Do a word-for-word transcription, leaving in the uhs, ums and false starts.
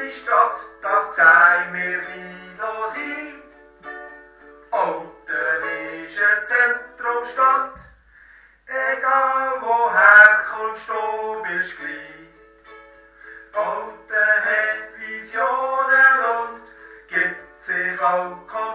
die Stadt, das sehen wir nie sein. Olten ist eine Zentrumsstadt, egal woher kommst, du bist gleich. Olten hat Visionen und gibt sich auch